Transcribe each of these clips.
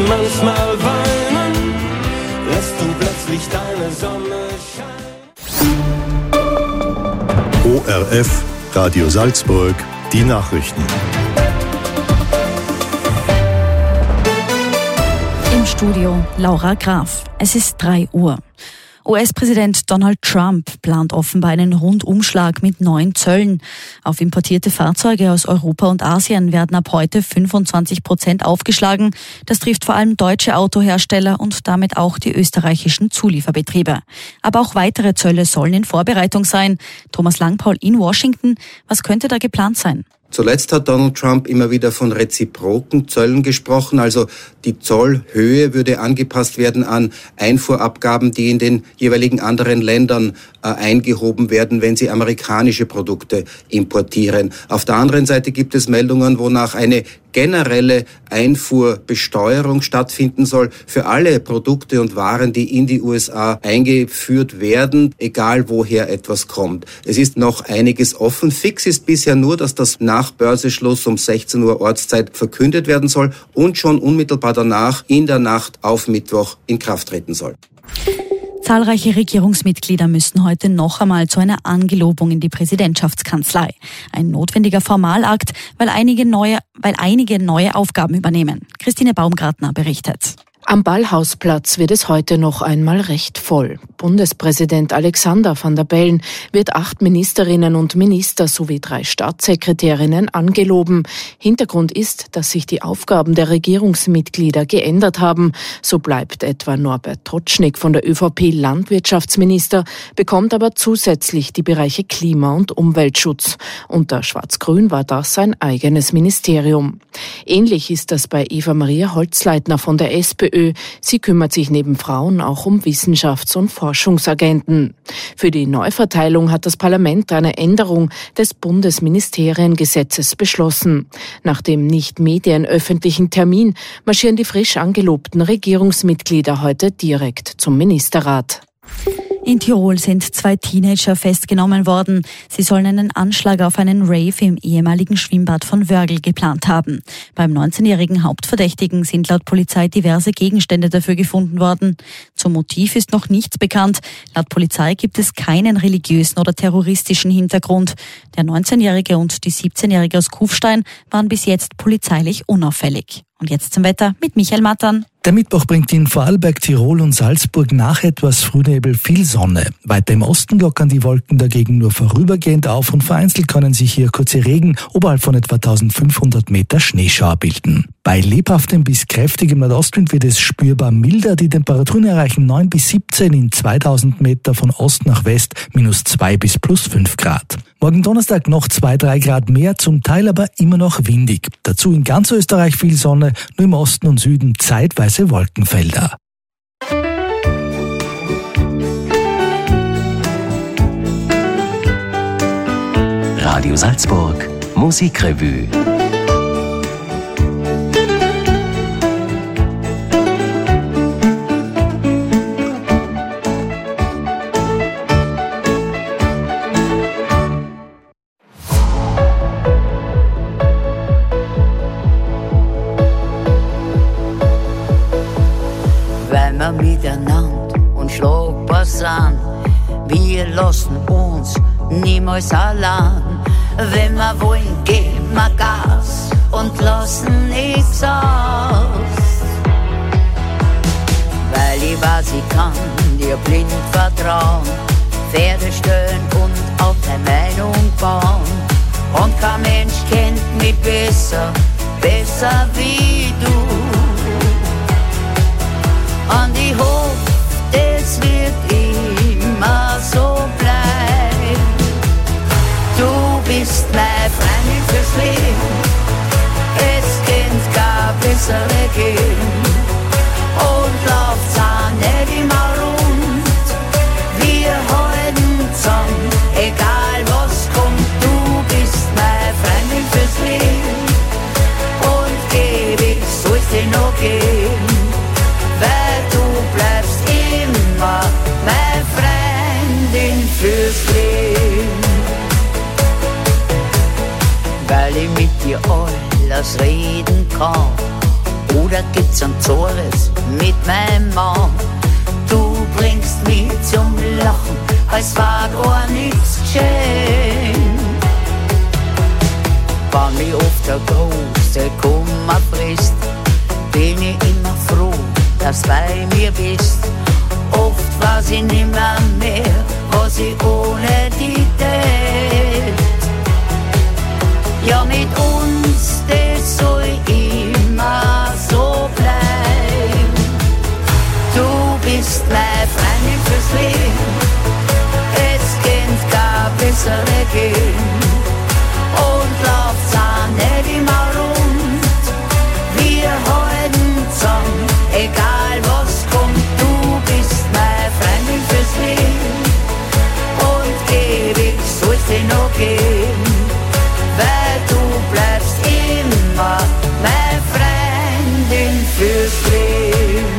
manchmal weinen, lässt du plötzlich deine Sonne scheinen. ORF, Radio Salzburg, die Nachrichten. Im Studio Laura Graf. Es ist 3 Uhr. US-Präsident Donald Trump plant offenbar einen Rundumschlag mit neuen Zöllen. Auf importierte Fahrzeuge aus Europa und Asien werden ab heute 25% aufgeschlagen. Das trifft vor allem deutsche Autohersteller und damit auch die österreichischen Zulieferbetriebe. Aber auch weitere Zölle sollen in Vorbereitung sein. Thomas Langpaul in Washington. Was könnte da geplant sein? Zuletzt hat Donald Trump immer wieder von reziproken Zöllen gesprochen, also die Zollhöhe würde angepasst werden an Einfuhrabgaben, die in den jeweiligen anderen Ländern eingehoben werden, wenn sie amerikanische Produkte importieren. Auf der anderen Seite gibt es Meldungen, wonach eine generelle Einfuhrbesteuerung stattfinden soll für alle Produkte und Waren, die in die USA eingeführt werden, egal woher etwas kommt. Es ist noch einiges offen. Fix ist bisher nur, dass das nach Börseschluss um 16 Uhr Ortszeit verkündet werden soll und schon unmittelbar danach in der Nacht auf Mittwoch in Kraft treten soll. Zahlreiche Regierungsmitglieder müssen heute noch einmal zu einer Angelobung in die Präsidentschaftskanzlei. Ein notwendiger Formalakt, weil einige neue Aufgaben übernehmen. Christine Baumgartner berichtet. Am Ballhausplatz wird es heute noch einmal recht voll. Bundespräsident Alexander Van der Bellen wird 8 Ministerinnen und Minister sowie 3 Staatssekretärinnen angeloben. Hintergrund ist, dass sich die Aufgaben der Regierungsmitglieder geändert haben. So bleibt etwa Norbert Totschnig von der ÖVP Landwirtschaftsminister, bekommt aber zusätzlich die Bereiche Klima- und Umweltschutz. Unter Schwarz-Grün war das sein eigenes Ministerium. Ähnlich ist das bei Eva-Maria Holzleitner von der SPÖ. Sie kümmert sich neben Frauen auch um Wissenschafts- und Forschungsagenten. Für die Neuverteilung hat das Parlament eine Änderung des Bundesministeriengesetzes beschlossen. Nach dem nicht medienöffentlichen Termin marschieren die frisch angelobten Regierungsmitglieder heute direkt zum Ministerrat. In Tirol sind 2 Teenager festgenommen worden. Sie sollen einen Anschlag auf einen Rave im ehemaligen Schwimmbad von Wörgl geplant haben. Beim 19-jährigen Hauptverdächtigen sind laut Polizei diverse Gegenstände dafür gefunden worden. Zum Motiv ist noch nichts bekannt. Laut Polizei gibt es keinen religiösen oder terroristischen Hintergrund. Der 19-jährige und die 17-jährige aus Kufstein waren bis jetzt polizeilich unauffällig. Und jetzt zum Wetter mit Michael Mattern. Der Mittwoch bringt in Vorarlberg, Tirol und Salzburg nach etwas Frühnebel viel Sonne. Weiter im Osten lockern die Wolken dagegen nur vorübergehend auf und vereinzelt können sich hier kurze Regen oberhalb von etwa 1500 Meter Schneeschauer bilden. Bei lebhaftem bis kräftigem Nordostwind wird es spürbar milder. Die Temperaturen erreichen 9 bis 17, in 2000 Meter von Ost nach West -2 bis +5 Grad. Morgen Donnerstag noch 2-3 Grad mehr, zum Teil aber immer noch windig. Dazu in ganz Österreich viel Sonne, nur im Osten und Süden zeitweise Wolkenfelder. Radio Salzburg, Musikrevue. Wenn wir miteinander und schlagbar sind, wir lassen uns niemals allein. Wenn wir wollen, geben wir Gas und lassen nichts aus. Weil ich weiß, ich kann dir blind vertrauen, Pferde stellen und auf deine Meinung bauen. Und kein Mensch kennt mich besser wie du. Und ich hoffe, es wird immer so bleiben. Du bist meine Freundin fürs Leben, es kennt gar bessere geben. Und läuft's auch nicht immer rund, wir halten zusammen, egal was kommt. Du bist meine Freundin fürs Leben und ewig soll's dir noch geben. Weil du bleibst immer meine Freundin fürs Leben. Weil ich mit dir alles reden kann oder oder gibt's ein Zores mit meinem Mann? Du bringst mich zum Lachen, als war gar nichts geschehen. Wenn mich oft der große Kummer frisst, bin ich immer froh, dass du bei mir bist. Oft weiß ich nimmer mehr, was ich ohne dich tät. Ja, mit uns, das soll immer so bleiben. Du bist meine Freundin fürs Leben, es kennt gar bessere geben. Und läuft's auch nicht immer rund, wir halten zusammen, egal was kommt. Du bist meine Freundin fürs Leben und ewig soll's dir noch geben, weil du bleibst immer meine Freundin fürs Leben.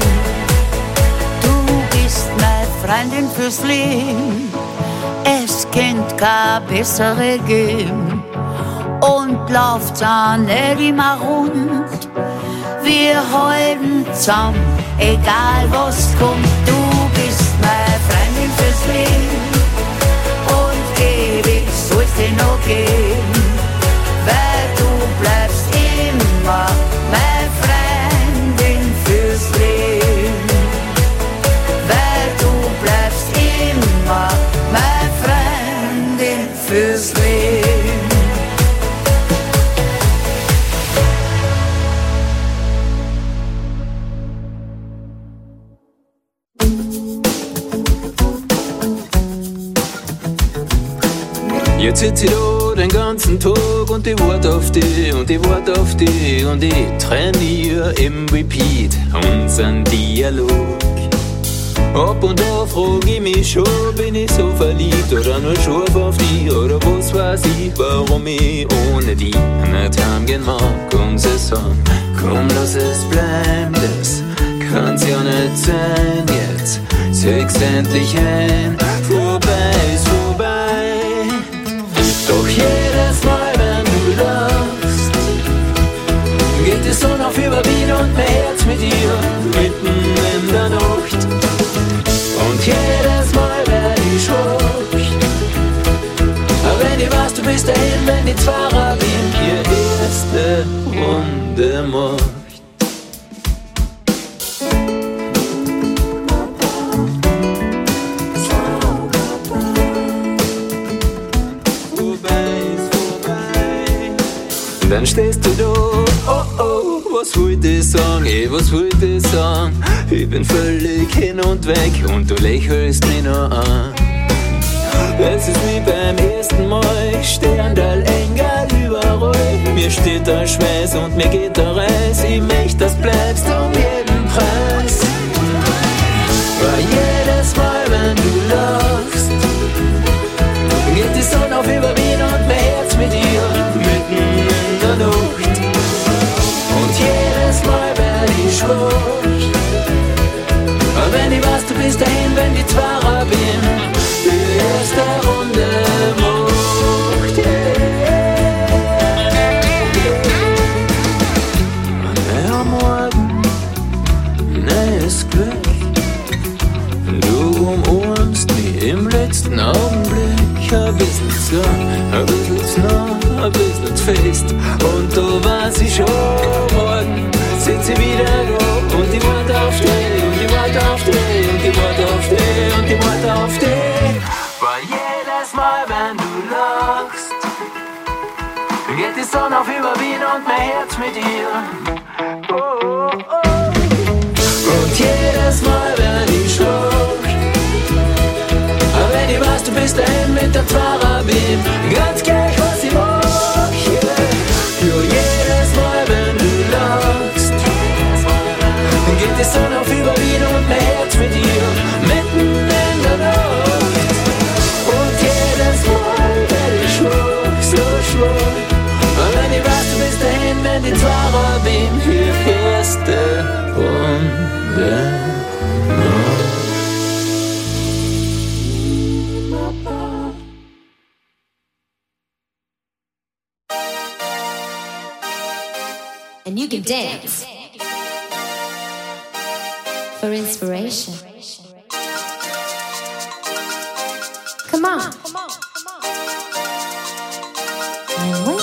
Du bist meine Freundin fürs Leben, es kennt keine bessere geben. Und läuft's auch nicht immer rund, wir halten zusammen, egal was kommt. Du bist meine Freundin fürs Leben und ewig soll's dir noch geben, weil du bleibst immer meine Freundin fürs Leben, weil du bleibst immer meine Freundin fürs Leben. Jetzt sitz ich da den ganzen Tag und ich wart auf dich und ich wart auf dich und ich trainiere im Repeat unseren Dialog. Ab und an frag ich mich schon, bin ich so verliebt oder nur scharf auf dich oder was weiß ich, warum ich ohne dich nicht heimgehen mag. Und sie sagen, komm, lass es bleiben, das kann's ja nicht sein. Jetzt zeig's endlich ein, vorbei ist vorbei. Doch jedes Mal, wenn du lachst, geht die Sonne auf über Wien und mein Herz mit dir mitten in der Nacht. Und jedes Mal werd ich schwach, aber wenn ich weiß, du bist dahin, wenn die Zwarer bin, ihr erste Runde macht. Dann stehst du da, oh oh, was wollte ich sagen, was wollte ich sagen? Ich bin völlig hin und weg und du lächelst mich noch an. Es ist wie beim ersten Mal, ich steh an der Engel überall. Mir steht der Schweiß und mir geht der Reis, ich möchte, dass bleibst um jeden Preis. Weil jedes Mal, wenn du lachst, geht die Sonne auf über Wien und mein Herz mit dir mitten in der Nacht. Und jedes Mal werd ich schwach, aber wenn ich weiß, du bist dahin, wenn die Zwarer bin, die erste Runde macht. Neuer Morgen, neues Glück, du umarmst mich im letzten Augenblick. Ein bisschen zu, ein bisschen zu nah, ein bisschen zu fest. Und da weiß ich schon, morgen sitz ich wieder da. Und ich warte auf dich, und ich warte auf dich, und ich warte auf dich, und ich warte auf dich. Weil jedes Mal, wenn du lachst, geht die Sonne auf über Wien und mein Herz mit dir. Oh, oh, oh. Und jedes Mal, wenn ich schlag, aber wenn ich weiß, du bist dahin mit der Zwarer bin, ganz gleich, was ich mach, yeah. Für jedes Mal, wenn du lachst, dann geht die Sonne auf über Wien und mein Herz mit dir, mitten in der Nacht. Und jedes Mal werd ich schwach, so schwach, aber wenn ich weiß, du bist dahin, wenn die Zwarer bin, für erste Runde. And you can dance. for inspiration. Come on. I'm waiting.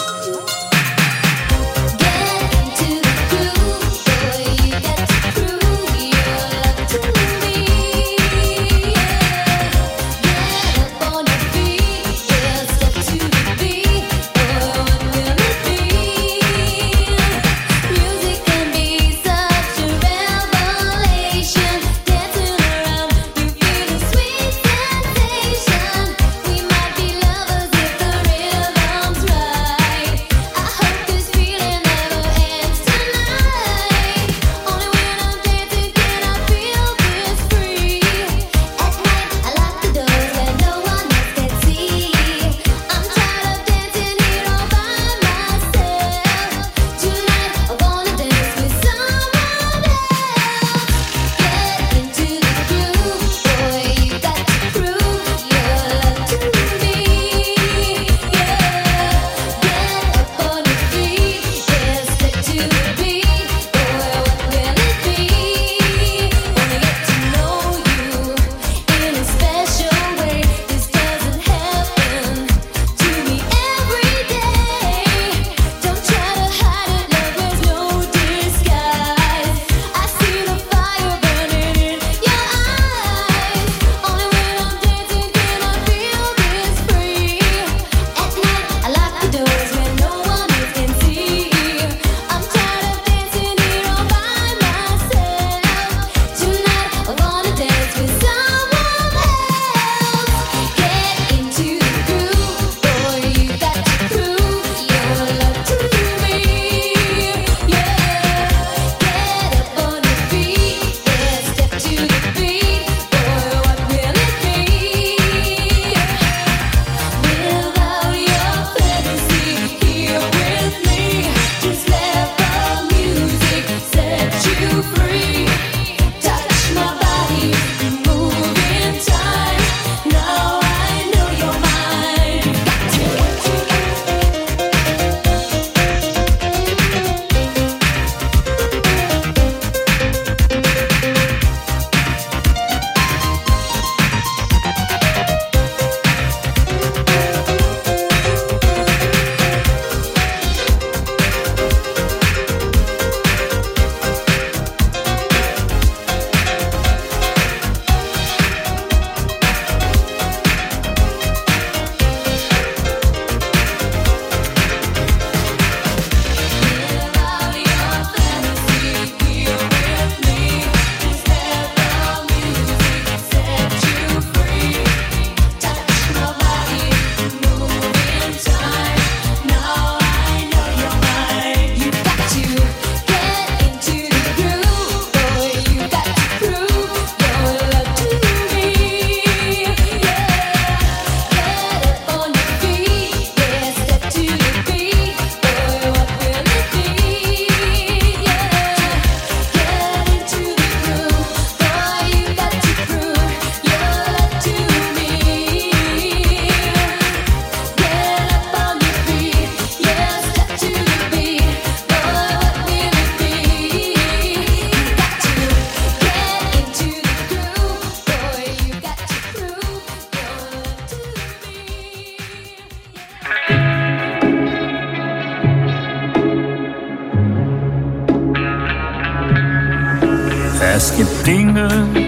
Es gibt Dinge,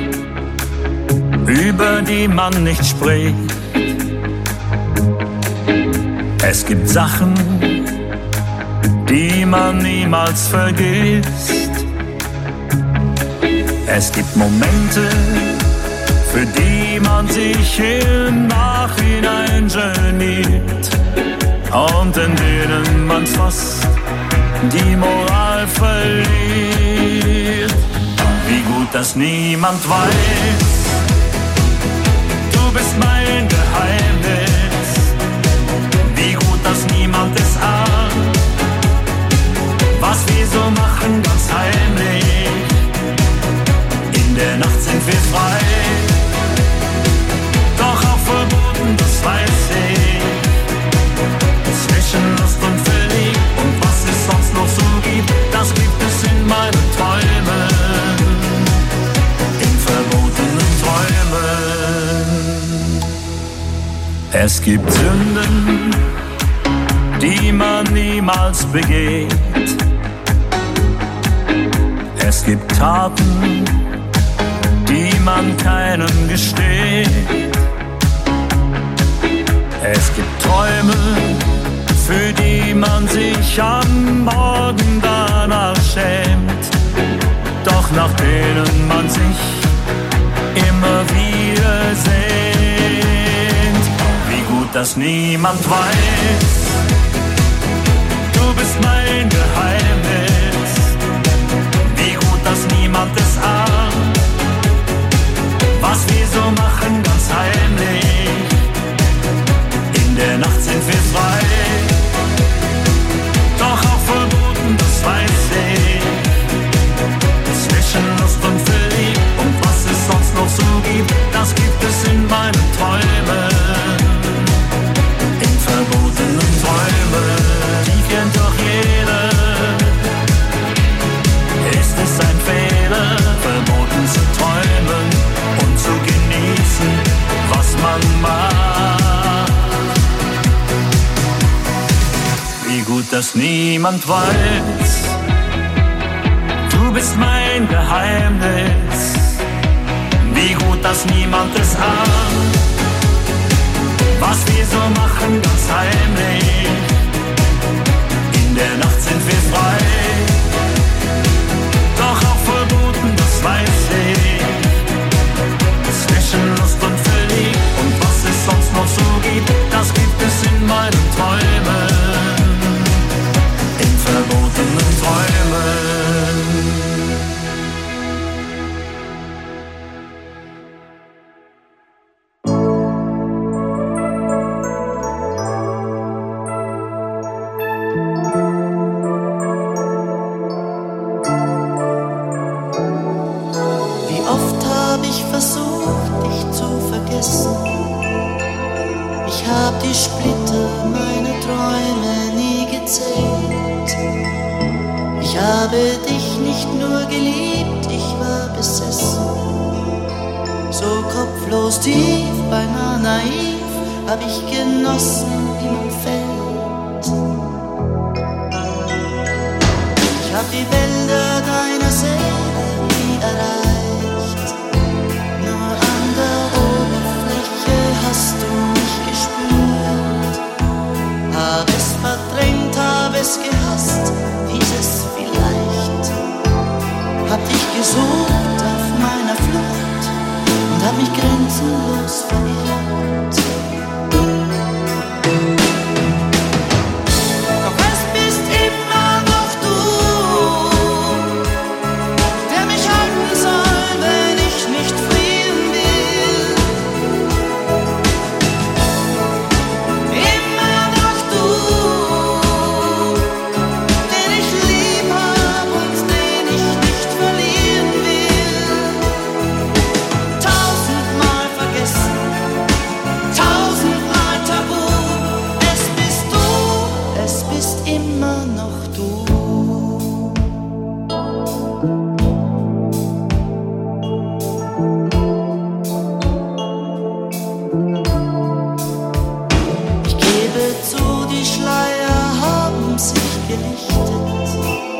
über die man nicht spricht. Es gibt Sachen, die man niemals vergisst. Es gibt Momente, für die man sich im Nachhinein geniert und in denen man fast die Moral verliert. Wie gut, dass niemand weiß, du bist mein Geheimnis. Wie gut, dass niemand es ahnt, was wir so machen, ganz heimlich. In der Nacht sind wir frei, doch auch verboten, das weiß ich. Zwischen Lust und Verlieb und was es sonst noch so gibt, das gibt es in meinen Träumen. gibt Sünden, die man niemals begeht. Es gibt Taten, die man keinem gesteht. Es gibt Träume, für die man sich am Morgen danach schämt, doch nach denen man sich immer wieder sehnt. Wie gut, dass niemand weiß, du bist mein Geheimnis. Wie gut, dass niemand es ahnt, was wir so machen, ganz heimlich. In der Nacht sind wir frei, doch auch verboten, das weiß ich. Zwischen Lust und Verlieb und was es sonst noch so gibt, das gibt es in meinen Träumen. In verbotenen Träumen, die kennt doch jeder. Ist es ein Fehler, verboten zu träumen und zu genießen, was man macht? Wie gut, dass niemand weiß, du bist mein Geheimnis. Wie gut, dass niemand es ahnt, was wir so machen, ganz heimlich. In der Nacht sind wir frei, doch auch verboten, das weiß ich. Zwischen Lust und Verlieb und was es sonst noch so gibt, das gibt es in meinen Träumen. In verbotenen Träumen. Wie oft habe ich versucht, dich zu vergessen. Ich hab die Splitter meiner Träume nie gezählt. Ich habe dich nicht nur geliebt, ich war besessen. So kopflos, tief, beinahe naiv, hab ich genossen, wie man fällt. Ich hab die Wälder deiner Seele nie erreicht. Nur an der Oberfläche hast du mich gespürt. Hab es verdrängt, hab es gehasst, dieses vielleicht. Hab dich gesucht auf meiner Flucht und hab mich grenzenlos verirrt. Doch es bist immer noch du, der mich halten soll, wenn ich nicht fliehen will. Immer noch du, den ich lieb hab und den ich nicht verlieren will. Tausendmal vergessen, tausendmal tabu. Es bist immer noch du. Ich gebe zu, die Schleier haben sich gelichtet.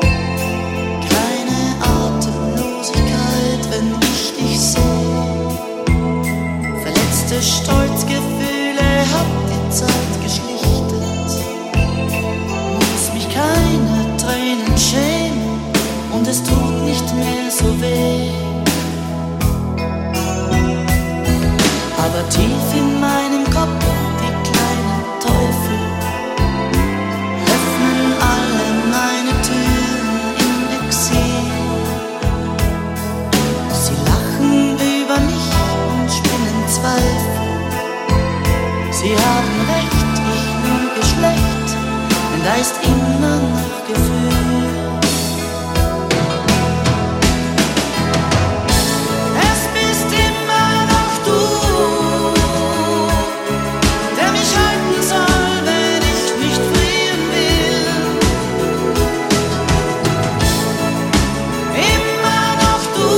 Keine Atemlosigkeit, wenn ich dich sehe. Verletzte Stolzgefühle hat die Zeit geschlichtet. Muss mich keine Tränen schämen und es tut nicht mehr so weh. Aber tief in meinem Kopf die kleinen Teufel öffnen alle meine Türen im Exil. Sie lachen über mich und spinnen Zweifel. Sie haben recht, ich nur Geschlecht, denn da ist immer noch Gefühl. Es bist immer noch du, der mich halten soll, wenn ich nicht fliehen will. Immer noch du,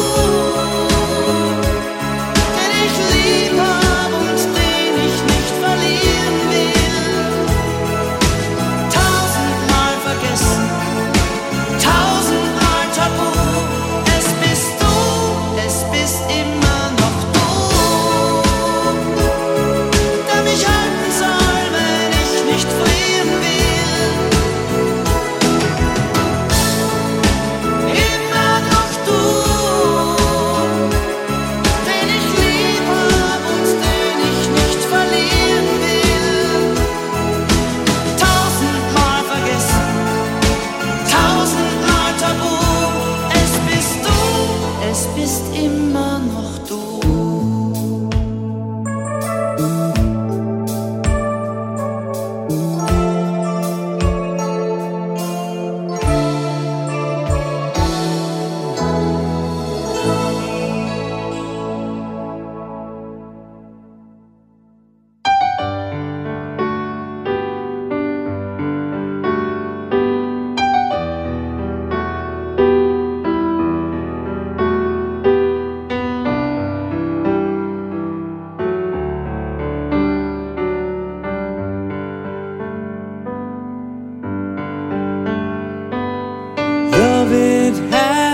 den ich lieb hab und den ich nicht verlieren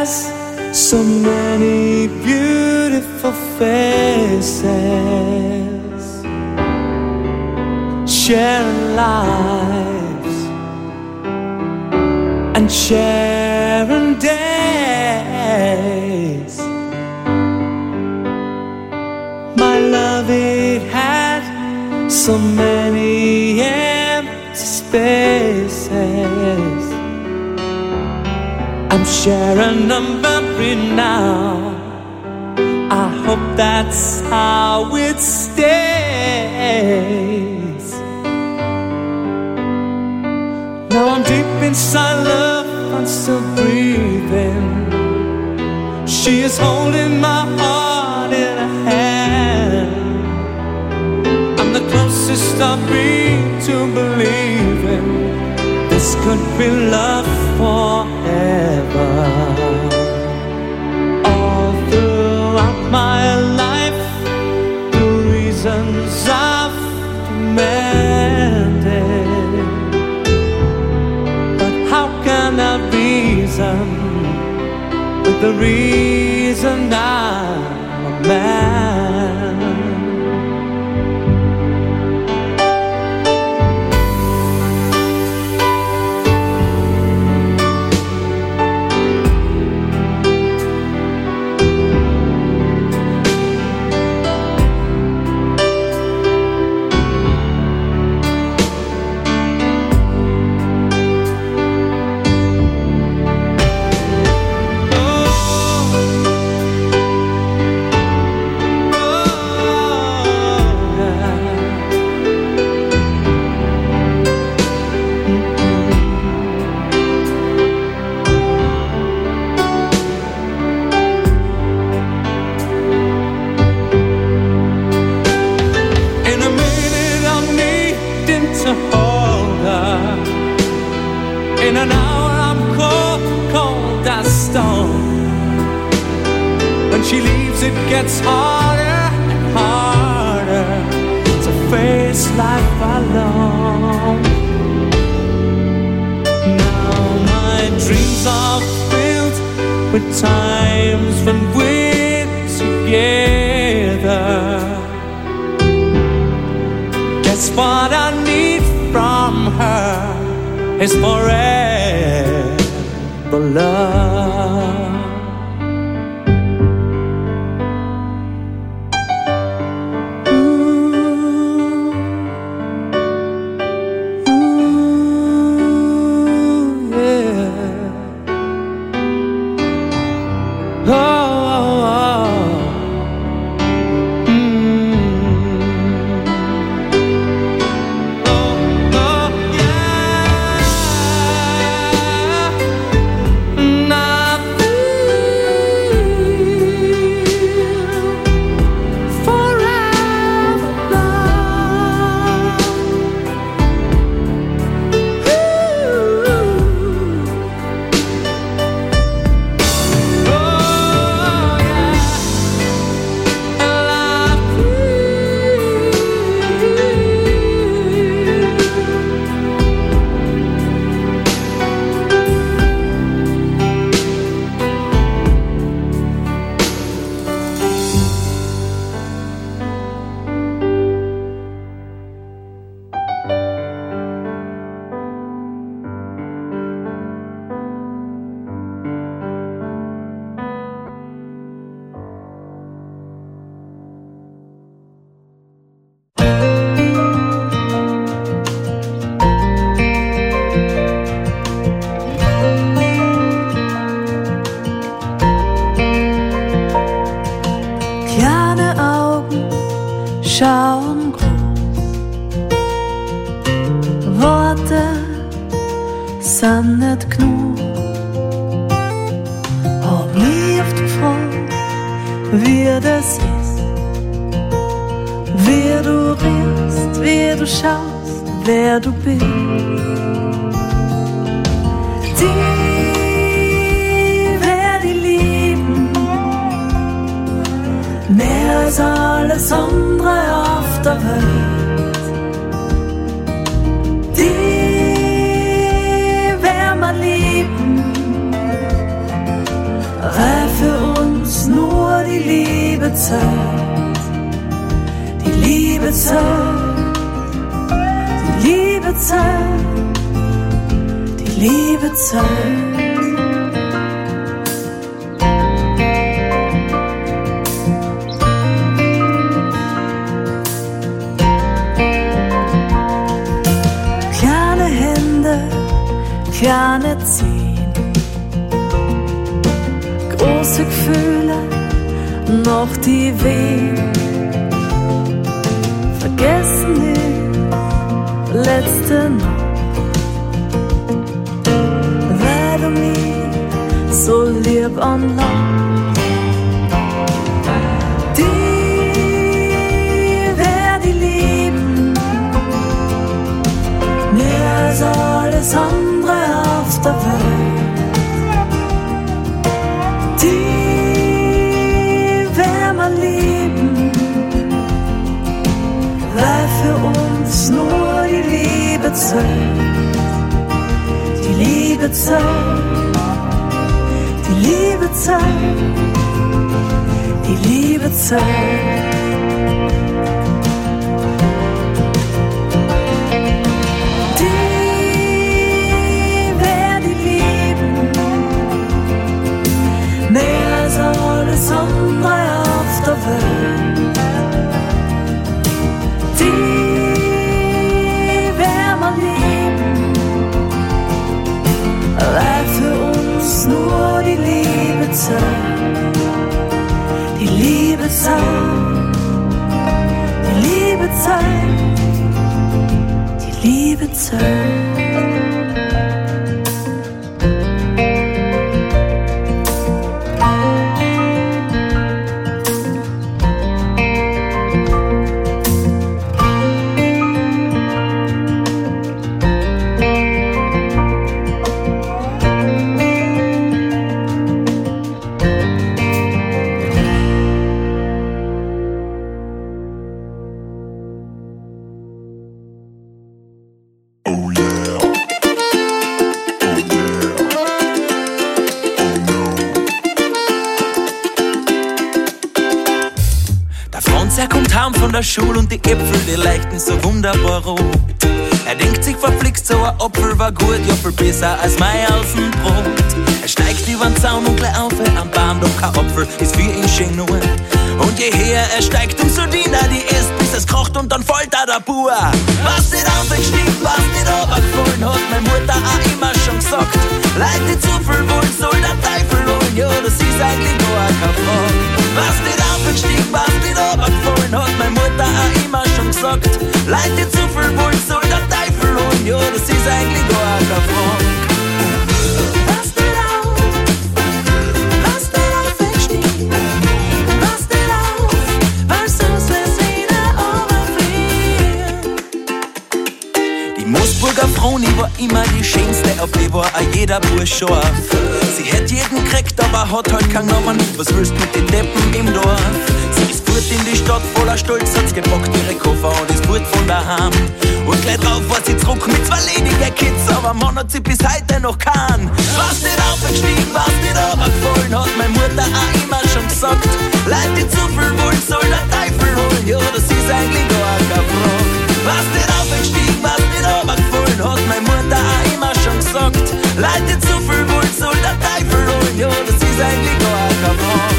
has so many beautiful faces, sharing lives and sharing days. My love, it had so many empty spaces. I'm sharing them every now. I hope that's how it stays. Now I'm deep inside love, I'm still breathing. She is holding my heart in her hand. I'm the closest I've been to believing this could be love forever. All throughout my life, the reasons I've demanded, but how can I reason with the reason I'm a man? In an hour I'm cold, cold as stone. When she leaves it gets harder and harder to face life alone. Now my dreams are filled with times when we're together. Guess what I need from her is forever love. schauen groß. Worte sind nicht genug. Hab mich oft gefragt, wie das ist. Wie du riechst, wie du schaust, wer du bist. Die werde ich lieben, mehr als alles andere auf der Welt. Die werden wir lieben, zählt, die Liebe zählt. Kleine Hände, kleine Zehen, große Gefühle, noch die Wehen. Vergessen nicht, letzte Nacht, weil du mich so lieb anlachst. Die werd ich lieben, mehr als alles andere auf der Welt. Die werd man lieben, weil für uns nur die Liebe zählt. Die Liebe zählt, die Liebe zählt, die Liebe zählt. Die werd ich lieben, mehr als alles andere auf der Welt. Weil für uns nur die Liebe zählt. Die Liebe zählt, die Liebe zählt, die Liebe zählt. Von der Schule und die Äpfel, die leuchten so wunderbar rot. Er denkt sich verflixt, so ein Apfel war gut, ja viel besser als mein Außenbrot. Er steigt über den Zaun und gleich auf am Baum, doch kein Apfel ist für ihn schön nur. Und je höher er steigt, umso diener die isst, bis es kocht und dann fällt da der Bauer. Was nicht aufgestiegen, was nicht runtergefallen, hat meine Mutter auch immer schon gesagt. Leute, die zu viel wollen, soll der Teufel holen, ja, das ist eigentlich gar keine Frage. Was nicht aufgestiegen, was nicht runtergefallen, hat meine Mutter auch immer schon gesagt. Leute, die zu viel wollen, soll der Teufel holen, ja, das ist eigentlich gar keine Frage. Moosburger Froni war immer die schönste, auf die war auch jeder Bursch scharf. Sie hätt jeden gekriegt, aber hat halt keinen Namen. Was willst du mit den Deppen im Dorf? Sie ist fort in die Stadt voller Stolz, hat's gepackt ihre Koffer und ist fort von daheim. Und gleich drauf war sie zurück mit 2 ledigen Kids, aber Mann hat sie bis heute noch keinen. Was nicht aufgestiegen, was nicht runtergefallen, hat meine Mutter auch immer schon gesagt. Leute, die zu viel wollen, soll der Teufel holen, ja, das ist eigentlich gar keine Frage. Was nicht aufgestiegen, was nicht runtergefallen, hat meine Mutter auch immer schon gesagt. Leute, die zu viel wollen, soll der Teufel holen, ja, das ist eigentlich gar keine Frage.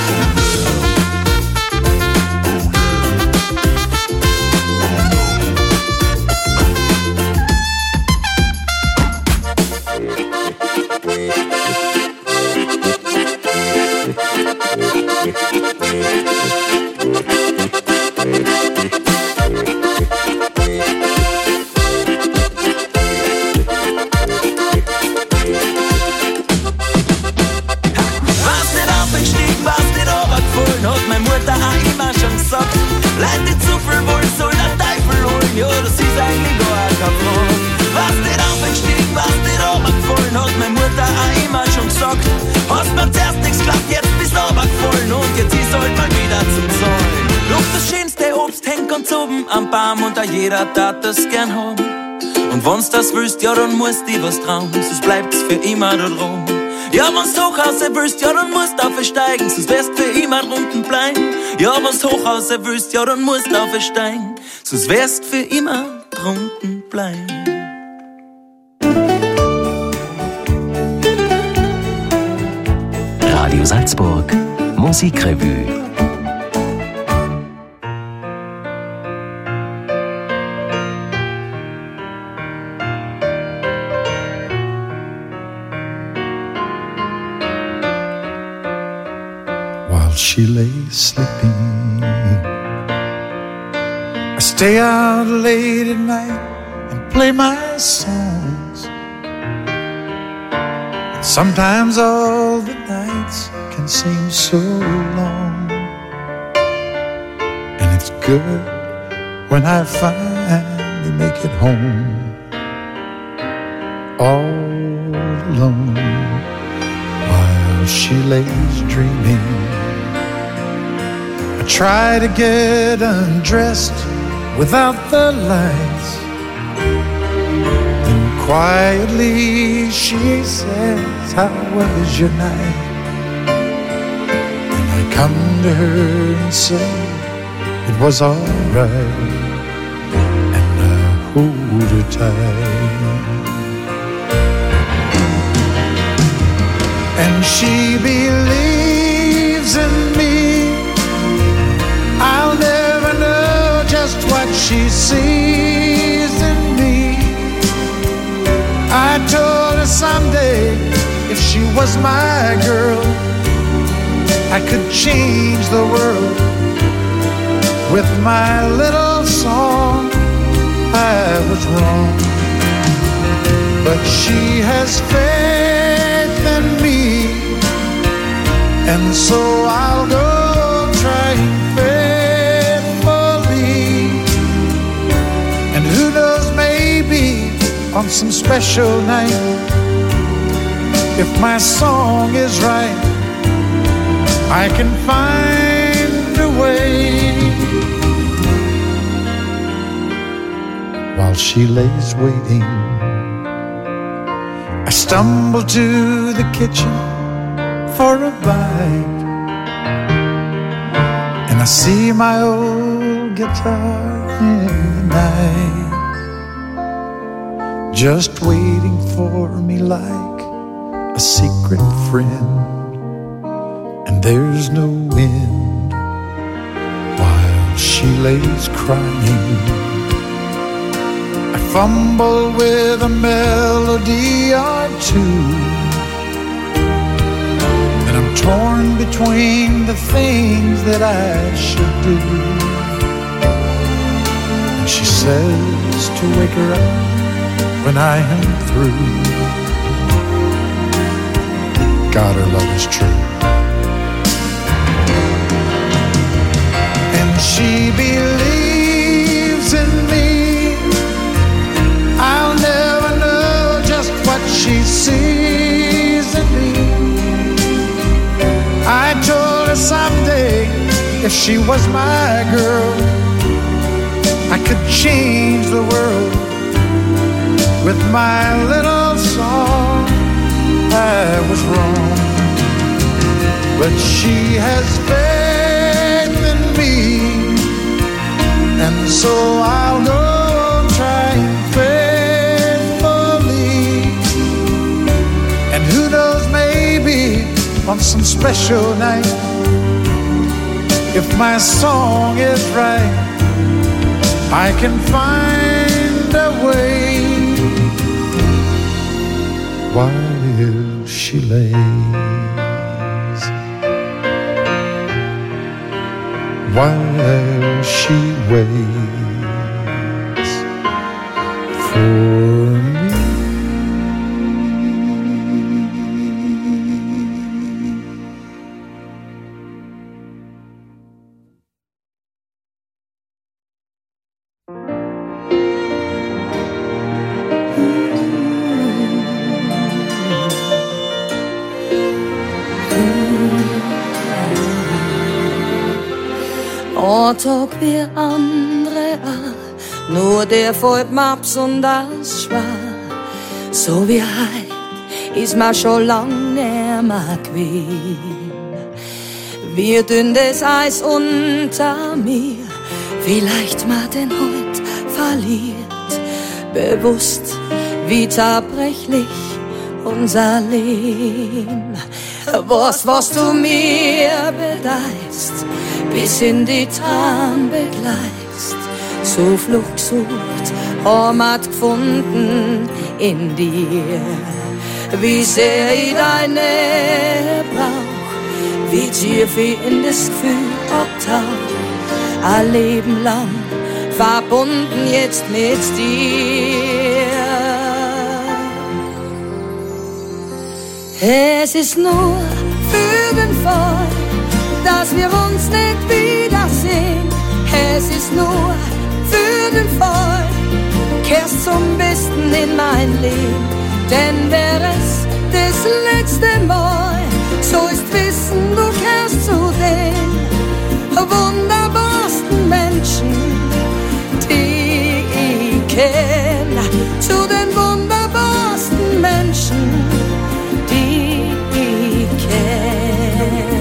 Leute, die zu viel wollen, soll der Teufel holen, ja, das ist eigentlich gar keine Frage. Was nicht aufgestiegen, was nicht runtergefallen, hat meine Mutter auch immer schon gesagt. Hast mir zuerst nichts geglaubt, jetzt bist du runtergefallen und jetzt ist halt mal wieder zum Zahlen. Doch das schönste Obst hängt ganz oben am Baum und auch jeder darf das gern haben. Und wenn's das willst, ja, dann musst du was trauen, sonst bleibt's für immer da drum. Ja, wenn's Hochhaus willst, ja, dann musst du aufsteigen, sonst wirst für immer unten bleiben. Ja, wenn's Hochhaus willst, ja, dann musst du aufsteigen, sonst wirst für immer drunten bleibt. Radio Salzburg Musikrevue. While she lay sleeping, I stay out late at night and play my songs. And sometimes all the nights can seem so long, and it's good when I finally make it home all alone. While she lays dreaming, I try to get undressed without the lights. Then quietly she says, "How was your night?" And I come to her and say, "It was alright," and I hold her tight. And she believes in me. I'll never know just what she sees in me. I told her someday, if she was my girl, I could change the world with my little song. I was wrong, but she has faith in me, and so I'll go trying faithfully. And who knows, maybe on some special night, if my song is right, I can find a way. While she lays waiting, I stumble to the kitchen for a bite, and I see my old guitar in the night, just waiting for me like a secret friend. And there's no end. While she lays crying, I fumble with a melody or two, and I'm torn between the things that I should do. And she says to wake her up when I am through. God, her love is true. And she believes in me. I'll never know just what she sees in me. I told her someday, if she was my girl, I could change the world with my little song. I was wrong, but she has faith in me, and so I'll go trying faithfully. And who knows, maybe on some special night, if my song is right, I can find a way. While she lays, while she waits for me. Tag wie andere auch, nur der fällt mir besonders schwer. So wie heut ist mir schon lang nimmer gewesen. Wie dünn das Eis unter mir, vielleicht mal den heut verliert. bewusst, wie zerbrechlich unser Leben. Was du mir bedeist, bis in die Tränen begleist. Zuflucht gesucht, Heimat gefunden in dir. Wie sehr ich deine brauch, wie tief ich in das Gefühl abtauch. Ein Leben lang verbunden jetzt mit dir. Es ist nur für den Fall, dass wir uns nicht wiedersehen. Es ist nur für den Fall, kehrst zum Besten in mein Leben. Denn wäre es das letzte Mal, so ist wissen, du kehrst zu den wunderbarsten Menschen, die ich kenne. Zu den wunderbarsten Menschen, die ich kenne.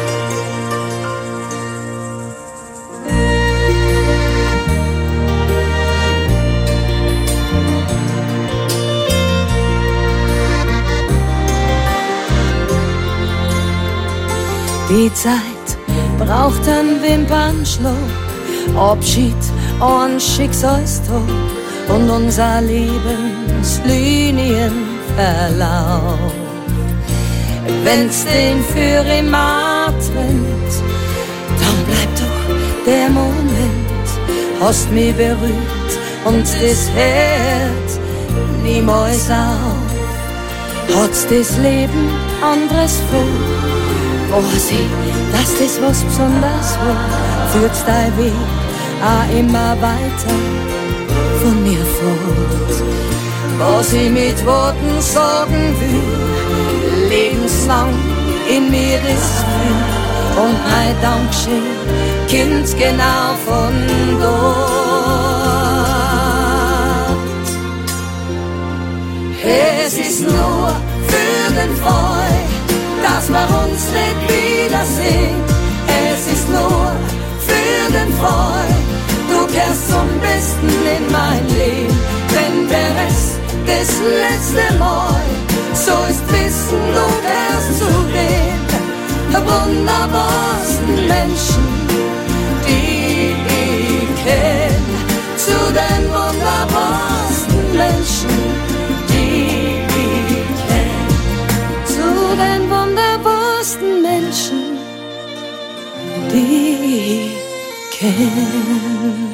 Die Zeit braucht einen Wimpernschlag, Abschied und Schicksalstag und unser Lebenslinien verlauft. Wenn's den für immer trennt, dann bleibt doch der Moment, hast mich berührt und das hört niemals auf. Hat's das Leben anderes vor? Weiß ich, dass das was Besonderes war, führt dein Weg auch immer weiter von mir fort. Was ich mit Worten sagen will, lebenslang in mir das Gefühl und mein Dankeschön kommt genau von dort. Es ist nur für den Fall, dass wir uns nicht wiedersehen. Es ist nur für den Fall, du kehrst zum Besten in mein Leben. Wenn wäre es das letzte Mal, so ist wissen, du kehrst zu den wunderbarsten Menschen, die ich kenne. Zu den wunderbarsten Menschen, die ich kenne. Zu den wunderbarsten Menschen, die ich kenne.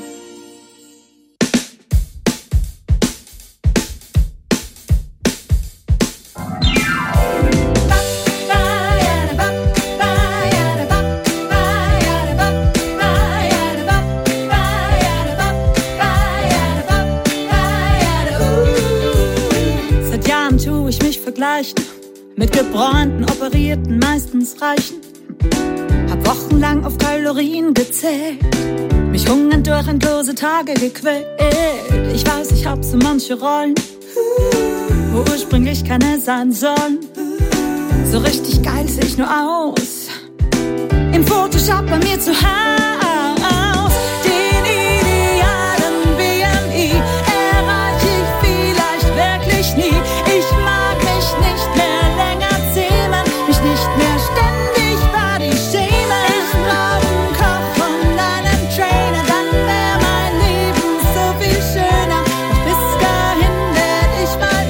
Mit gebräunten, operierten, meistens Reichen. Hab wochenlang auf Kalorien gezählt, mich hungernd durch endlose Tage gequält. Ich weiß, ich hab so manche Rollen, wo ursprünglich keine sein sollen. So richtig geil seh ich nur aus, im Photoshop bei mir zu Haus. Den idealen BMI erreich ich vielleicht wirklich nie. Ich mag mich nicht mehr länger zähmen, mich nicht mehr ständig body shamen. Ich brauch einen Koch und einen Trainer, dann wär mein Leben so viel schöner. Doch bis dahin werd ich mal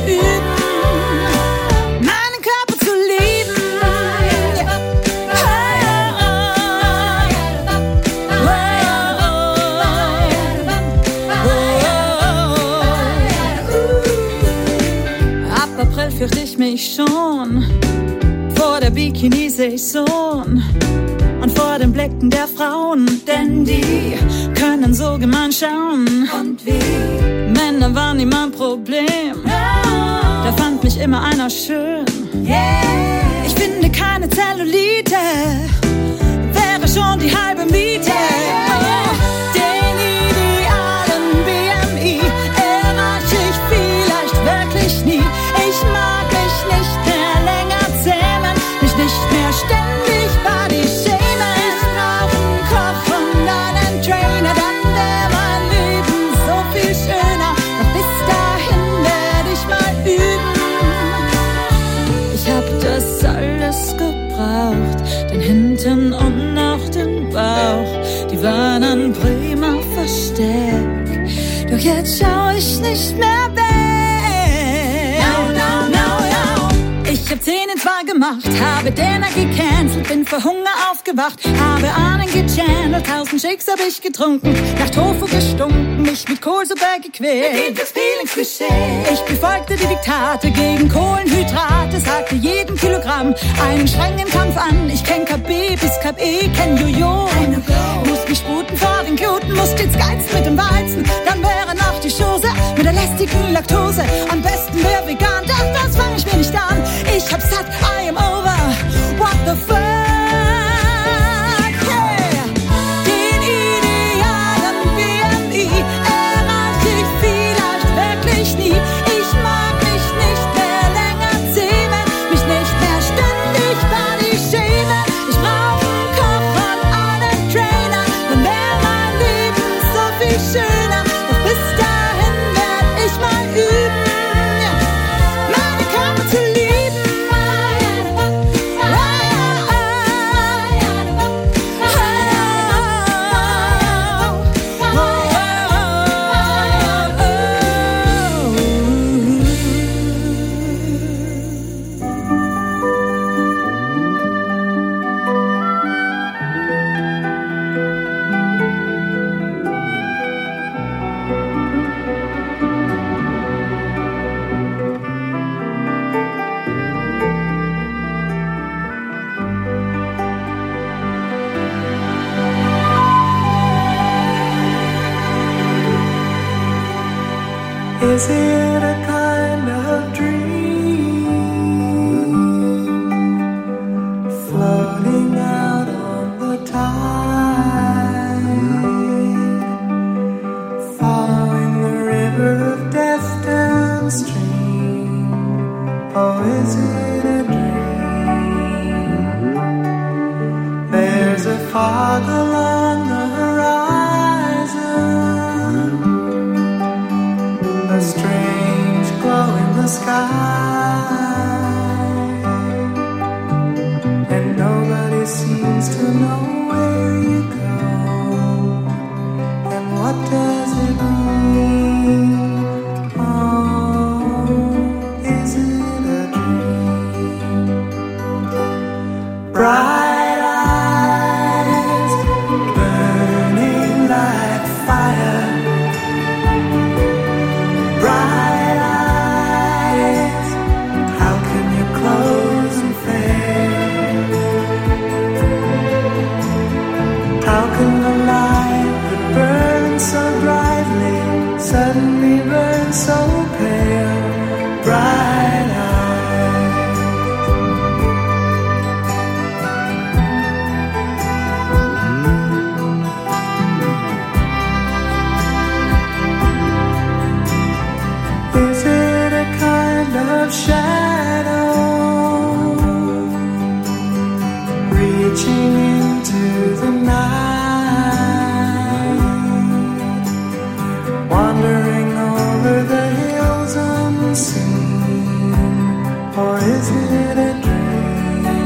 üben, meinen Körper zu lieben. Ab April fürchte ich mich schon vor der Bikini-Saison und vor den Blicken der Frauen, denn die können so gemein schauen. Und wie Männer waren nie mein Problem, da fand mich immer einer schön. Ich finde keine Zellulite, wäre schon die halbe Miete. Den idealen BMI erreich ich vielleicht wirklich nie. Ich mag mich nicht mehr länger zähmen, mich nicht mehr ständig body shamen. Ich brauch einen Koch und einen Trainer, dann wär mein Leben so viel schöner. Doch Hintern und noch den Bauch, die waren an prima versteckt. Doch jetzt schau ich nicht mehr weg. Ich hab 10 in 2 gemacht, habe Dinner gecancelt, bin vor Hunger aufgewacht, habe Ahnen gechannelt, 1000 Shakes hab ich getrunken, nach Tofu gestunken, mich mit Kohlsuppe gequält. Ich befolgte die Diktate gegen Kohlenhydrate, sagte jedem Kilogramm einen strengen Kampf an. Ich kenn KB bis KE, kenn Jojo, muss mich sputen vor den Gluten, muss stets geizen mit dem Weizen, dann wäre noch die Chose mit der lästigen Laktose. Am besten wär vegan, doch das fang ich mir nicht an. Ich hab satt, I am over, what the fuck, hey. Den idealen BMI erreiche ich vielleicht wirklich nie. Ich mag mich nicht mehr länger zähmen, mich nicht mehr ständig body shamen. Ich brauch einen Koch und einen Trainer, dann wär mein Leben so viel schöner. Doch bis dahin werd ich mal üben, meine Körper zu lieben. Is it a kind of dream floating out on the tide, following the river of death downstream? Or is it a dream? There's a fog along the horizon, a strange glow in the sky, and nobody seems to know where you go, and what does it mean? Oh, is it a dream? Bright eyes burning like fire, bright eyes, how can you close and fail? How can the light that burns so brightly suddenly burn so pale? Bright eyes. Is it a kind of shadow reaching into the night, wandering over the hills unseen? Or is it a dream?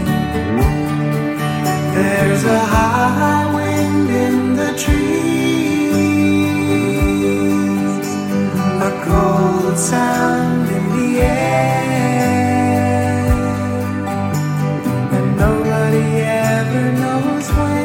There's a high wind in the trees, a cold sound in the air, and nobody ever knows when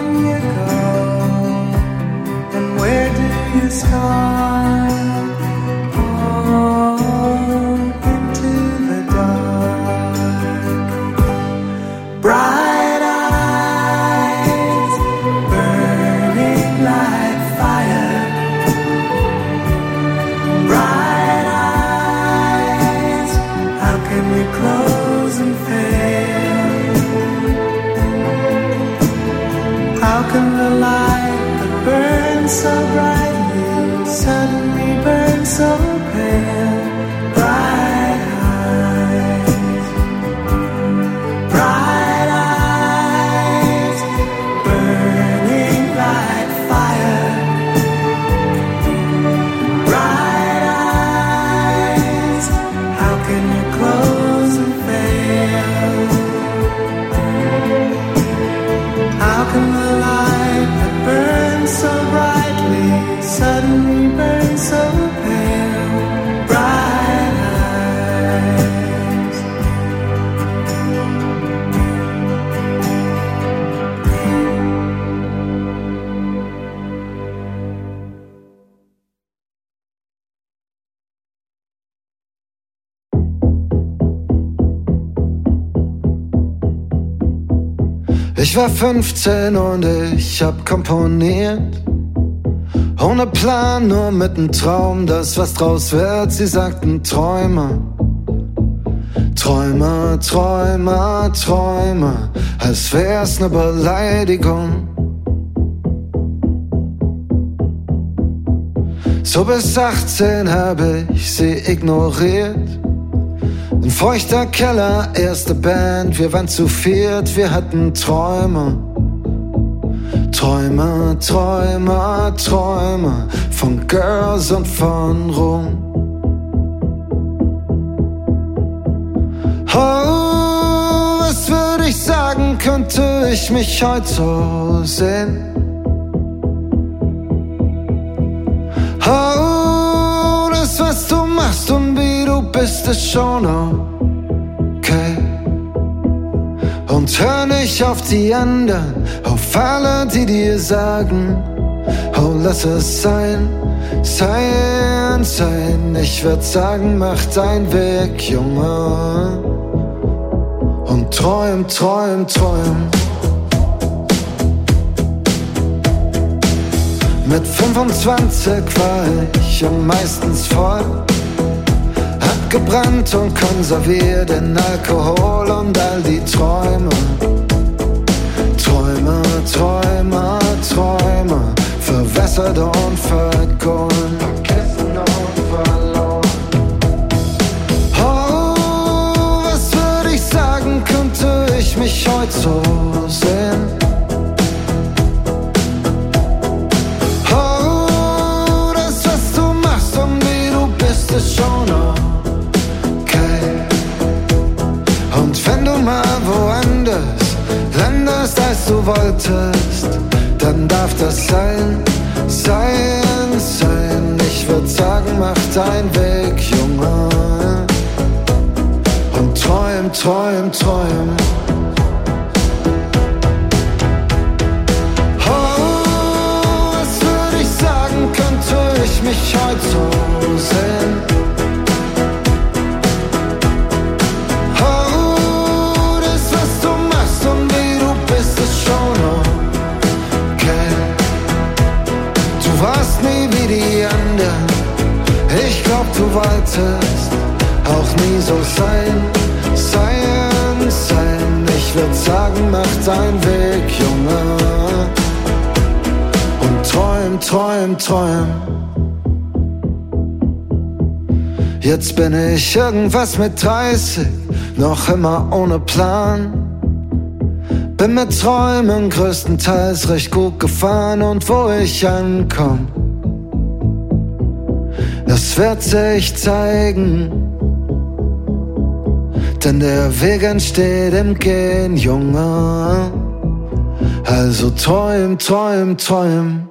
Ich war 15 und ich hab komponiert. Ohne Plan, nur mit nem Traum, dass was draus wird. Sie sagten Träumer, Träumer, Träumer, Träumer, als wär's ne Beleidigung. So bis 18 hab ich sie ignoriert. Ein feuchter Keller, erste Band, wir waren zu viert, wir hatten Träume. Träume, Träume, Träume von Girls und von Ruhm. Oh, was würde ich sagen, könnte ich mich heute so sehen? Oh, das, was du machst und wie du bist, ist schon okay. Und hör nicht auf die anderen, auf alle, die dir sagen, oh, lass es sein, sein, sein. Ich würd sagen, mach deinen Weg, Junge, und träum, träum, träum. Mit 25 war ich meistens voll, abgebrannt und konserviert in Alkohol und all die Träume. Träume, Träume, Träume, verwässert und vergolden, vergessen und verloren. Oh, was würde ich sagen, könnte ich mich heute so sehen? Ist schon okay. Und wenn du mal woanders landest, als du wolltest, dann darf das sein, sein, sein. Ich würd sagen, mach deinen Weg, Junge, und träum, träum, träum. Oh, was würd ich sagen, könnte ich mich heute so sehen? Ich glaub, du wolltest auch nie so sein, sein, sein. Ich würd sagen, mach deinen Weg, Junge, und träum, träum, träum. Jetzt bin ich irgendwas mit 30, noch immer ohne Plan. Bin mit Träumen größtenteils recht gut gefahren, und wo ich ankomm, das wird sich zeigen, denn der Weg entsteht im Gehen, Junge. Also träum, träum, träum.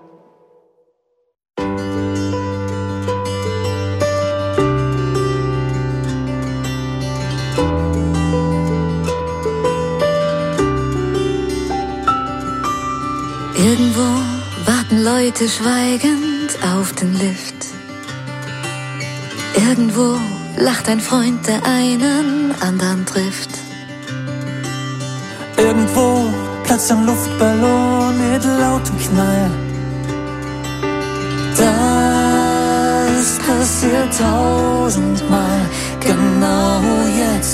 Irgendwo warten Leute schweigend auf den Lift. Irgendwo lacht ein Freund, der einen anderen trifft. Irgendwo platzt ein Luftballon mit lautem Knall. Das passiert 1000-mal, genau jetzt.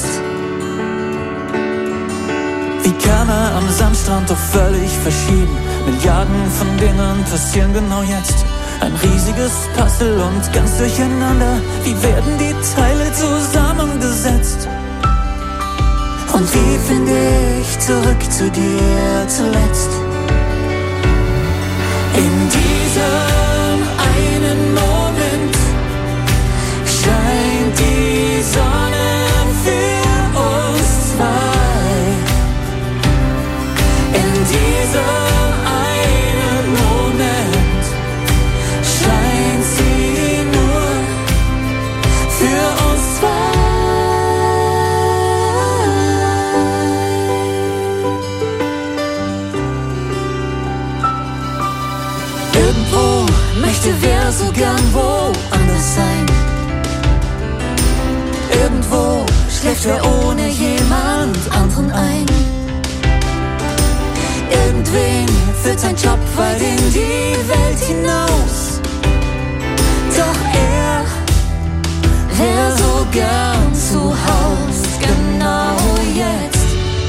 Wie Körner am Sandstrand, doch völlig verschieden. Milliarden von Dingen passieren genau jetzt. Ein riesiges Puzzle und ganz durcheinander. Wie werden die Teile zusammengesetzt? Und wie finde ich zurück zu dir zuletzt? In diesem einen Moment scheint die Sonne für uns zwei. In diesem einen Moment scheint sie nur für uns zwei. Irgendwo möchte wer so gern woanders sein. Irgendwo schläft wer ohne jemand anderen ein. für seinen Job weit in die Welt hinaus. Doch er wär so gern zu Haus, genau jetzt.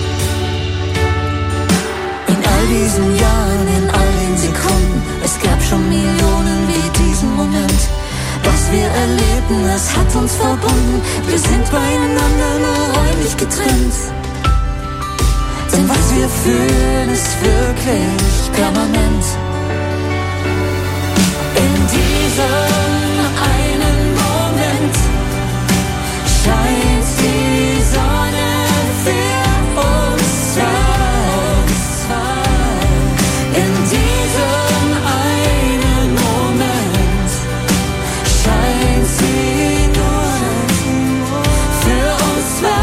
In all diesen Jahren, in all den Sekunden, es gab schon Millionen wie diesen Moment. Was wir erlebten, es hat uns verbunden. Wir sind beieinander, nur räumlich getrennt. Denn was wir fühlen, ist wirklich permanent. In diesem einen Moment scheint die Sonne für uns zwei. In diesem einen Moment scheint sie nur für uns zwei.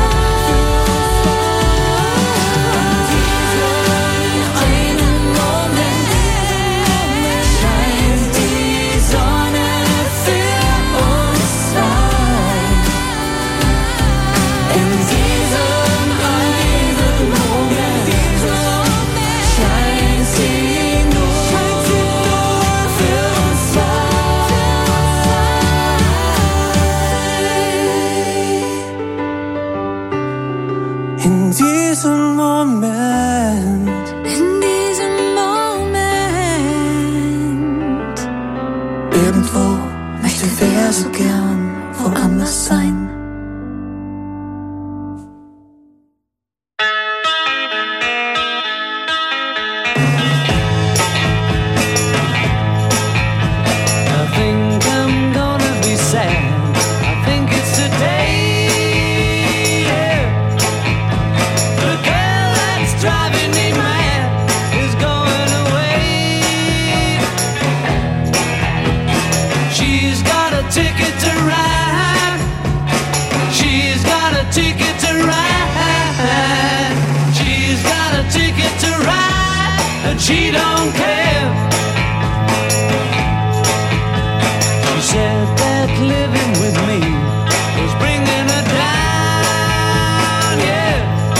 In diesem Moment, irgendwo möchte wer so gern woanders sein. She don't care. She said that living with me was bringing her down, yeah.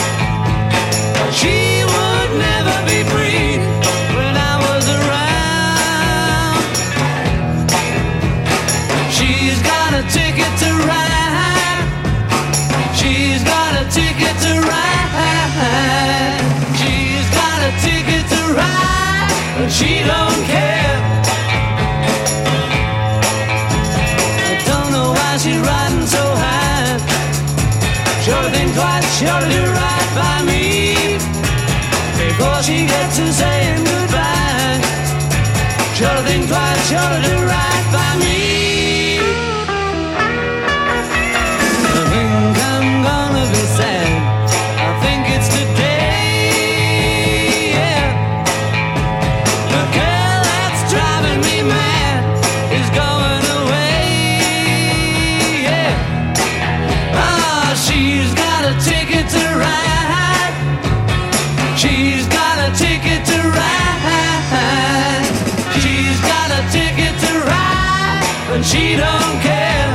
She would never be free when I was around. She's got a ticket to ride. She's got a ticket to ride. She's got a ticket to ride, but she don't care. I don't know why she's riding so high. Sure think twice, sure to do right by me before she gets to saying goodbye. Sure think twice, sure to do right by me. I think I'm gonna be sad. I think it's today. She's got a ticket to ride. She's got a ticket to ride, but she don't care.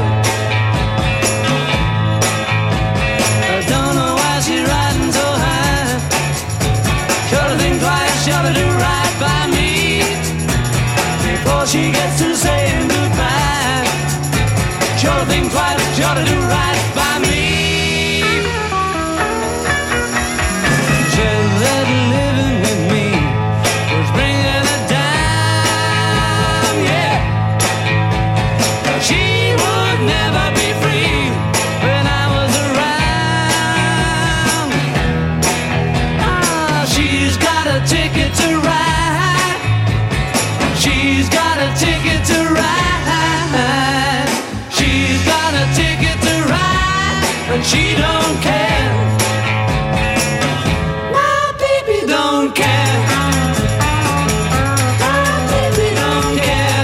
I don't know why she's riding so high. Sure to think twice, sure to do right by me before she gets to saying goodbye. Sure to think twice, sure to do right by me. That living with me was bringing her down, yeah. She would never be free when I was around. She's got a ticket to ride. She's got a ticket to ride. She's got a ticket to ride, but she don't care. Don't care. My baby don't care.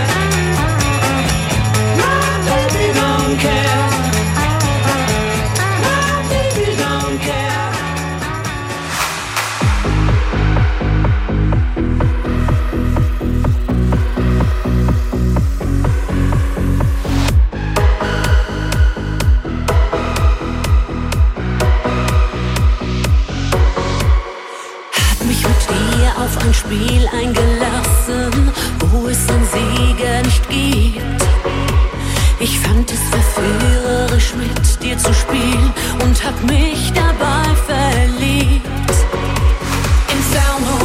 My baby don't care. My baby don't care. zu spielen und hab mich dabei verliebt. Inferno,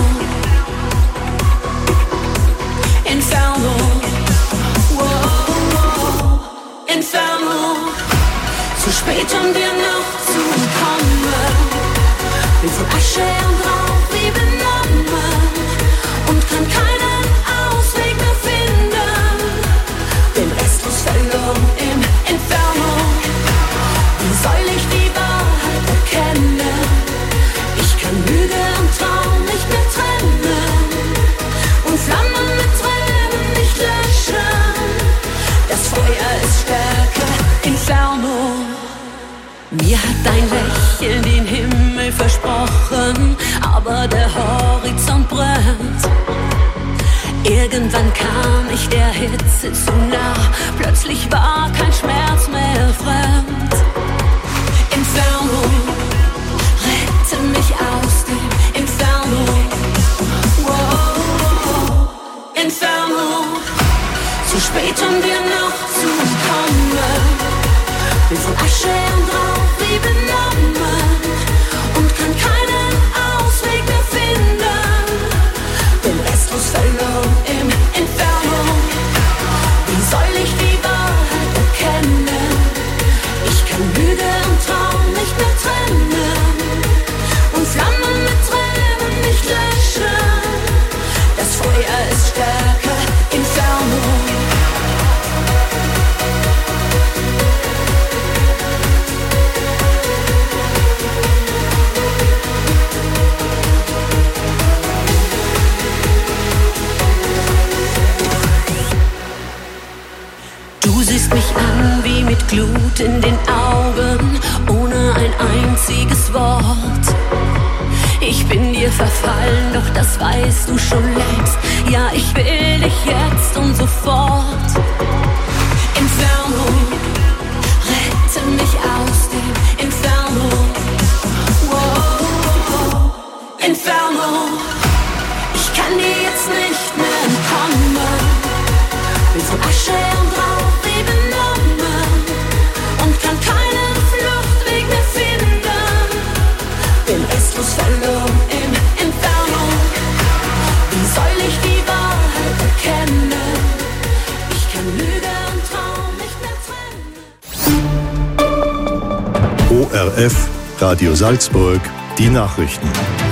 Inferno, wow, wow, Inferno. Zu spät um dir noch zu kommen, bin von Asche und Rauch wie benommen und kann keinen Ausweg mehr finden, bin restlos verloren im Inferno. Wie soll ich die Wahrheit erkennen? Ich kann Lüge und Traum nicht mehr trennen und Flammen mit Tränen nicht löschen. Das Feuer ist stärker, Inferno. Mir hat dein Lächeln den Himmel versprochen, aber der Horizont brennt. Irgendwann kam ich der Hitze zu nah, plötzlich war kein Schmerz mehr fremd. Inferno, rette mich aus dem Inferno. Wow, Inferno, zu spät um dir noch zu kommen, bin von Asche und Rauch wie benommen und kann keinen Ausweg mehr finden, bin restlos verloren im Inferno. Wie soll ich die Wahrheit erkennen? Ich kann Lüge und Traum nicht mehr trennen und Flammen mit Tränen nicht löschen. Das Feuer ist stärker, Inferno. Du siehst mich an wie mit Glut in den Augen, ohne ein einziges Wort. Ich bin dir verfallen, doch das weißt du schon längst. Ja, ich will dich jetzt und sofort. Inferno, rette mich aus dem Inferno. Wow, Inferno, ich kann dir jetzt nicht mehr entkommen. Bin von Asche und Rauch wie benommen und kann keinen Fluchtweg mehr finden, bin restlos verloren im Inferno. Wie soll ich die Wahrheit erkennen? Ich kann Lüge und Traum nicht mehr trennen. ORF, Radio Salzburg, die Nachrichten.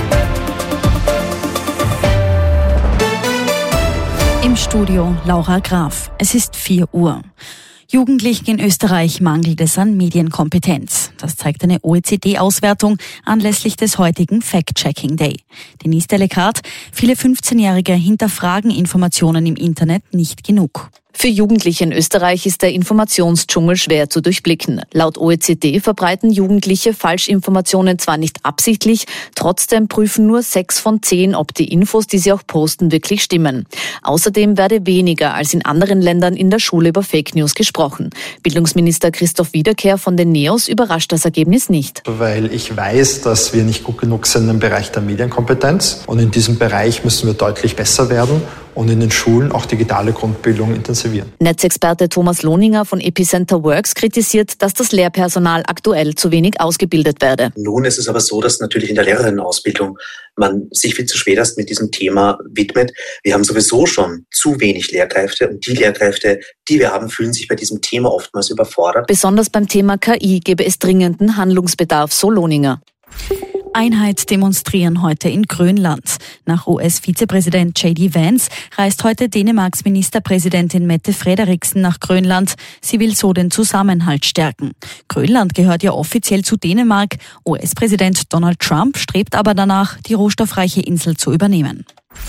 Im Studio Laura Graf. Es ist 4 Uhr. Jugendlichen in Österreich mangelt es an Medienkompetenz. Das zeigt eine OECD-Auswertung anlässlich des heutigen Fact-Checking Day. Denise Delicard, viele 15-Jährige hinterfragen Informationen im Internet nicht genug. Für Jugendliche in Österreich ist der Informationsdschungel schwer zu durchblicken. Laut OECD verbreiten Jugendliche Falschinformationen zwar nicht absichtlich, trotzdem prüfen nur 6 von 10, ob die Infos, die sie auch posten, wirklich stimmen. Außerdem werde weniger als in anderen Ländern in der Schule über Fake News gesprochen. Bildungsminister Christoph Wiederkehr von den NEOS überrascht das Ergebnis nicht. Weil ich weiß, dass wir nicht gut genug sind im Bereich der Medienkompetenz und in diesem Bereich müssen wir deutlich besser werden und in den Schulen auch digitale Grundbildung intensivieren. Netzexperte Thomas Lohninger von Epicenter Works kritisiert, dass das Lehrpersonal aktuell zu wenig ausgebildet werde. Nun ist es aber so, dass natürlich in der Lehrerinnenausbildung man sich viel zu spät erst mit diesem Thema widmet. Wir haben sowieso schon zu wenig Lehrkräfte und die Lehrkräfte, die wir haben, fühlen sich bei diesem Thema oftmals überfordert. Besonders beim Thema KI gäbe es dringenden Handlungsbedarf, so Lohninger. Einheit demonstrieren heute in Grönland. Nach US-Vizepräsident J.D. Vance reist heute Dänemarks Ministerpräsidentin Mette Frederiksen nach Grönland. Sie will so den Zusammenhalt stärken. Grönland gehört ja offiziell zu Dänemark. US-Präsident Donald Trump strebt aber danach, die rohstoffreiche Insel zu übernehmen.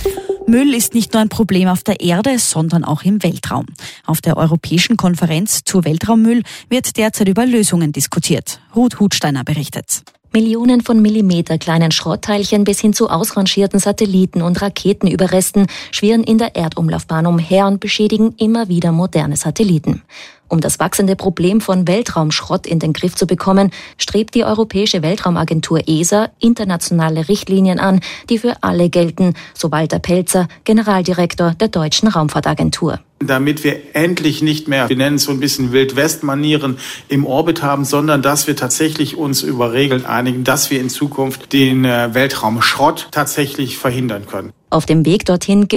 Müll ist nicht nur ein Problem auf der Erde, sondern auch im Weltraum. Auf der Europäischen Konferenz zu Weltraummüll wird derzeit über Lösungen diskutiert. Ruth Hutsteiner berichtet. Millionen von Millimeter kleinen Schrottteilchen bis hin zu ausrangierten Satelliten- und Raketenüberresten schwirren in der Erdumlaufbahn umher und beschädigen immer wieder moderne Satelliten. Um das wachsende Problem von Weltraumschrott in den Griff zu bekommen, strebt die Europäische Weltraumagentur ESA internationale Richtlinien an, die für alle gelten, so Walter Pelzer, Generaldirektor der Deutschen Raumfahrtagentur. damit wir endlich nicht mehr, wir nennen es so ein bisschen Wild-West-Manieren im Orbit haben, sondern dass wir tatsächlich uns über Regeln einigen, dass wir in Zukunft den Weltraumschrott tatsächlich verhindern können. Auf dem Weg dorthin